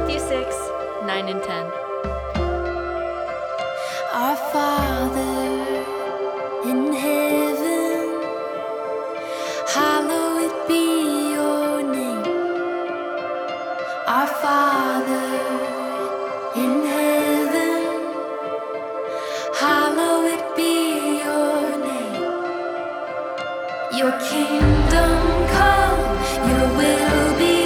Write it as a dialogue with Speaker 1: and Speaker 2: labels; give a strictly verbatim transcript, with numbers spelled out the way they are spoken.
Speaker 1: Matthew six, nine and ten.
Speaker 2: Our Father in heaven, hallowed be your name. Our Father in heaven, hallowed be your name. Your kingdom come, your will be